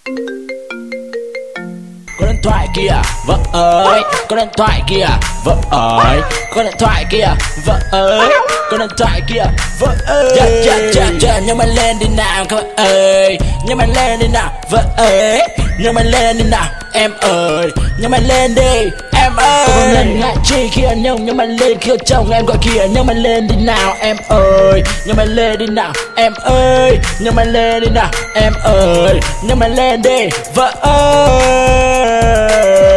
Có điện thoại kìa vợ ơi, có điện thoại kìa vợ ơi, có điện thoại kìa vợ ơi, có điện thoại kìa vợ ơi. Nhấc mạnh lên đi nào các bạn ơi, nhấc mạnh lên đi nào vợ ơi, nhấc mạnh lên đi nào em ơi, nhấc mạnh lên đi em ơi. Có con lần ngại chi khi anh nhấc mạnh lên khi chồng em gọi kìa, nhấc mạnh lên đi nào em ơi, nhấc mạnh lên đi nào em ơi, nhấc mạnh lên đi nào em ơi, nhấc mạnh lên đi vợ ơi.